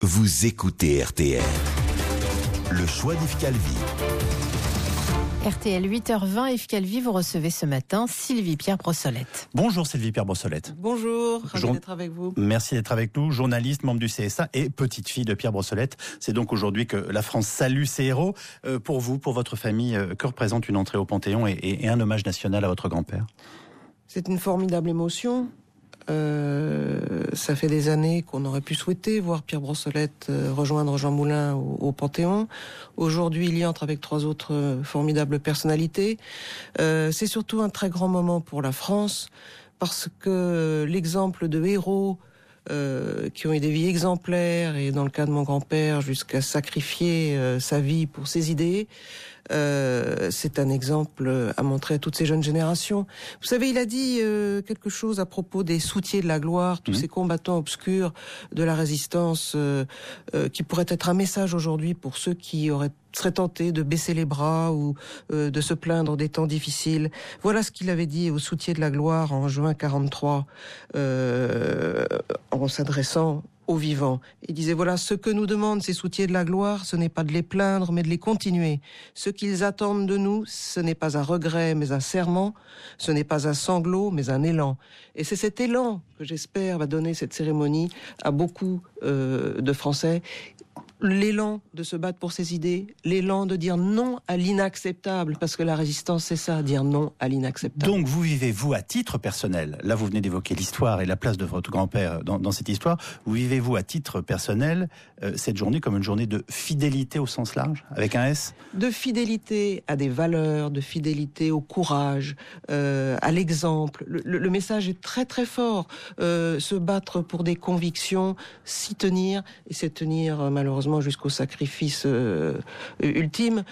Vous écoutez RTL. Le choix d'Yves Calvi. RTL 8h20, Yves Calvi, vous recevez ce matin Sylvie Pierre Brossolette. Bonjour Sylvie Pierre Brossolette. Bonjour, ravi d'être avec vous. Merci d'être avec nous, journaliste, membre du CSA et petite fille de Pierre Brossolette. C'est donc aujourd'hui que la France salue ses héros. Pour vous, pour votre famille, que représente une entrée au Panthéon et un hommage national à votre grand-père ? C'est une formidable émotion. Ça fait des années qu'on aurait pu souhaiter voir Pierre Brossolette rejoindre Jean Moulin au Panthéon. Aujourd'hui, il y entre avec 3 autres formidables personnalités. C'est surtout un très grand moment pour la France, parce que l'exemple de héros qui ont eu des vies exemplaires, et dans le cas de mon grand-père, jusqu'à sacrifier sa vie pour ses idées, c'est un exemple à montrer à toutes ces jeunes générations. Vous savez, il a dit quelque chose à propos des soutiers de la gloire, tous ces combattants obscurs de la résistance, qui pourrait être un message aujourd'hui pour ceux qui seraient tentés de baisser les bras ou de se plaindre des temps difficiles. Voilà ce qu'il avait dit aux soutiers de la gloire en juin 43, en s'adressant aux vivants. Il disait, voilà, ce que nous demandent ces soutiers de la gloire, ce n'est pas de les plaindre, mais de les continuer. Ce qu'ils attendent de nous, ce n'est pas un regret, mais un serment. Ce n'est pas un sanglot, mais un élan. Et c'est cet élan que j'espère va donner cette cérémonie à beaucoup de Français. L'élan de se battre pour ses idées, l'élan de dire non à l'inacceptable, parce que la résistance, c'est ça, dire non à l'inacceptable. Donc vous vivez, vous, à titre personnel, là vous venez d'évoquer l'histoire et la place de votre grand-père dans cette histoire, vous vivez-vous à titre personnel cette journée comme une journée de fidélité au sens large, avec un S ? De fidélité à des valeurs, de fidélité au courage, à l'exemple. Le message est très très fort. Se battre pour des convictions, s'y tenir, et c'est tenir malheureusement jusqu'au sacrifice ultime.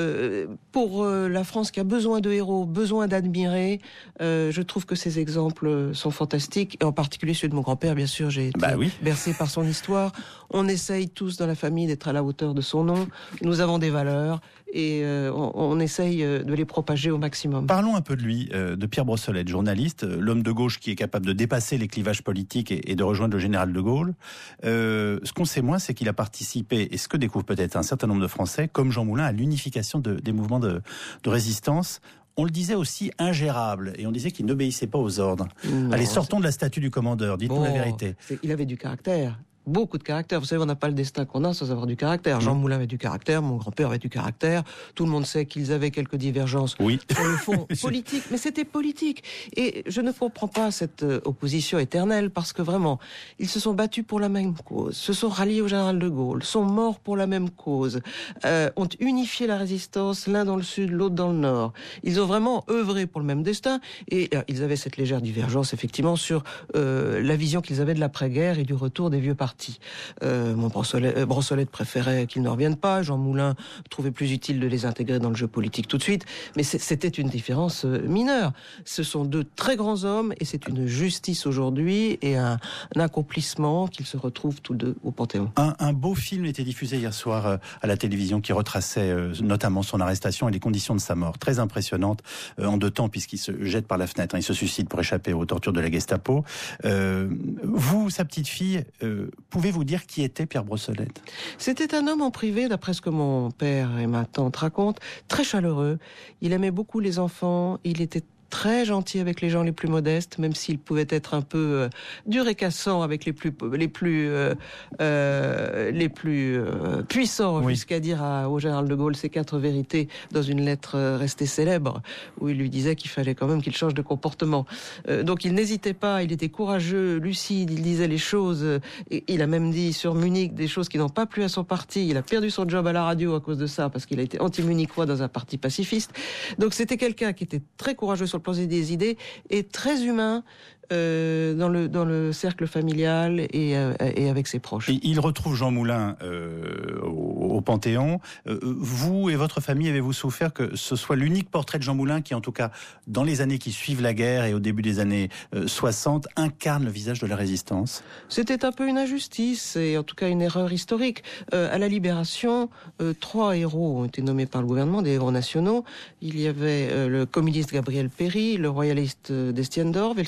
Pour la France qui a besoin de héros, besoin d'admirer, je trouve que ces exemples sont fantastiques, et en particulier celui de mon grand-père, bien sûr, j'ai été bercé par son histoire. On essaye tous dans la famille d'être à la hauteur de son nom. Nous avons des valeurs et on essaye de les propager au maximum. Parlons un peu de lui, de Pierre Brossolette, journaliste, l'homme de gauche qui est capable de dépasser les clivages politiques et de rejoindre le général de Gaulle. Ce qu'on sait moins, c'est qu'il a participé, et ce que découvrent peut-être un certain nombre de Français, comme Jean Moulin, à l'unification des mouvements de résistance. On le disait aussi ingérable, et on disait qu'il n'obéissait pas aux ordres. Non, allez, sortons de la statue du commandeur, dites-nous la vérité. Il avait du caractère. Beaucoup de caractère. Vous savez, on n'a pas le destin qu'on a sans avoir du caractère. Jean Moulin avait du caractère, mon grand-père avait du caractère. Tout le monde sait qu'ils avaient quelques divergences sur le fond politique, mais c'était politique. Et je ne comprends pas cette opposition éternelle, parce que vraiment, ils se sont battus pour la même cause, se sont ralliés au général de Gaulle, sont morts pour la même cause, ont unifié la résistance, l'un dans le sud, l'autre dans le nord. Ils ont vraiment œuvré pour le même destin, et ils avaient cette légère divergence, effectivement, sur la vision qu'ils avaient de l'après-guerre et du retour des vieux partis. Mon Brossolette préférait qu'ils ne reviennent pas. Jean Moulin trouvait plus utile de les intégrer dans le jeu politique tout de suite. Mais c'était une différence mineure. Ce sont 2 très grands hommes, et c'est une justice aujourd'hui et un accomplissement qu'ils se retrouvent tous 2 au Panthéon. Un beau film était diffusé hier soir à la télévision qui retraçait notamment son arrestation et les conditions de sa mort. Très impressionnante en 2 temps, puisqu'il se jette par la fenêtre. Il se suicide pour échapper aux tortures de la Gestapo. Vous, sa petite fille, pouvez-vous dire qui était Pierre Brossolette ? C'était un homme en privé, d'après ce que mon père et ma tante racontent, très chaleureux. Il aimait beaucoup les enfants, il était très gentil avec les gens les plus modestes, même s'il pouvait être un peu dur et cassant avec les plus puissants, jusqu'à dire au général de Gaulle ces 4 vérités dans une lettre restée célèbre, où il lui disait qu'il fallait quand même qu'il change de comportement. Donc il n'hésitait pas, il était courageux, lucide, il disait les choses, et il a même dit sur Munich des choses qui n'ont pas plu à son parti. Il a perdu son job à la radio à cause de ça, parce qu'il a été anti-munichois dans un parti pacifiste. Donc c'était quelqu'un qui était très courageux sur le plan des idées, et très humain dans le cercle familial et avec ses proches. Et il retrouve Jean Moulin au Panthéon. Vous et votre famille, avez-vous souffert que ce soit l'unique portrait de Jean Moulin qui, en tout cas, dans les années qui suivent la guerre et au début des années 60, incarne le visage de la résistance ? C'était un peu une injustice, et en tout cas une erreur historique. À la Libération, 3 héros ont été nommés par le gouvernement, des héros nationaux. Il y avait le communiste Gabriel Péry, le royaliste d'Estienne d'Orve et le socialiste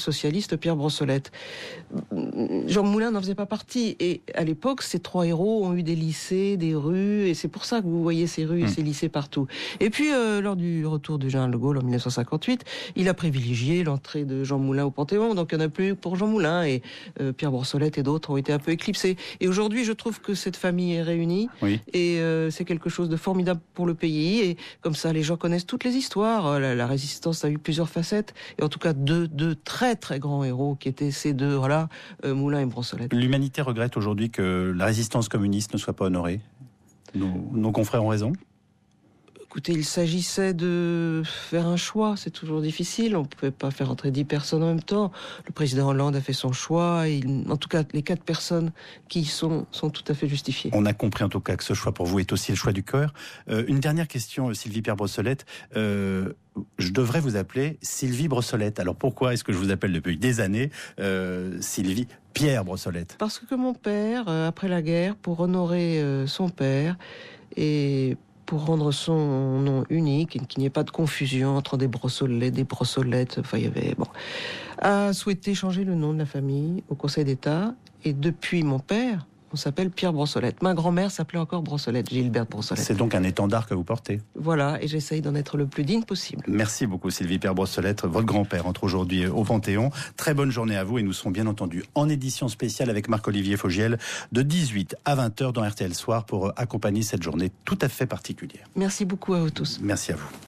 journaliste Pierre Brossolette. Jean Moulin n'en faisait pas partie. Et à l'époque, ces 3 héros ont eu des lycées, des rues, et c'est pour ça que vous voyez ces rues et ces lycées partout. Et puis, lors du retour du général de Gaulle en 1958, il a privilégié l'entrée de Jean Moulin au Panthéon, donc il n'y en a plus pour Jean Moulin, et Pierre Brossolette et d'autres ont été un peu éclipsés. Et aujourd'hui, je trouve que cette famille est réunie, et c'est quelque chose de formidable pour le pays, et comme ça, les gens connaissent toutes les histoires. La résistance a eu plusieurs facettes, et en tout cas, deux très très grands héros qui étaient ces deux, Moulin et Brossolette. L'humanité regrette aujourd'hui que la résistance communiste ne soit pas honorée. Nos confrères ont raison. Écoutez, il s'agissait de faire un choix, c'est toujours difficile, on ne pouvait pas faire entrer 10 personnes en même temps. Le président Hollande a fait son choix, et en tout cas les 4 personnes qui sont tout à fait justifiées. On a compris en tout cas que ce choix pour vous est aussi le choix du cœur. Une dernière question, Sylvie Pierre Brossolette. Je devrais vous appeler Sylvie Brossolette. Alors pourquoi est-ce que je vous appelle depuis des années Sylvie Pierre Brossolette? Parce que mon père, après la guerre, pour honorer son père et pour rendre son nom unique et qu'il n'y ait pas de confusion entre des Brossolettes, enfin il y avait a souhaité changer le nom de la famille au Conseil d'État, et depuis mon père, on s'appelle Pierre Brossolette. Ma grand-mère s'appelait encore Brossolette, Gilberte Brossolette. C'est donc un étendard que vous portez. Voilà, et j'essaye d'en être le plus digne possible. Merci beaucoup Sylvie Pierre Brossolette. Votre grand-père entre aujourd'hui au Panthéon. Très bonne journée à vous, et nous serons bien entendu en édition spéciale avec Marc-Olivier Fogiel de 18 à 20h dans RTL Soir pour accompagner cette journée tout à fait particulière. Merci beaucoup à vous tous. Merci à vous.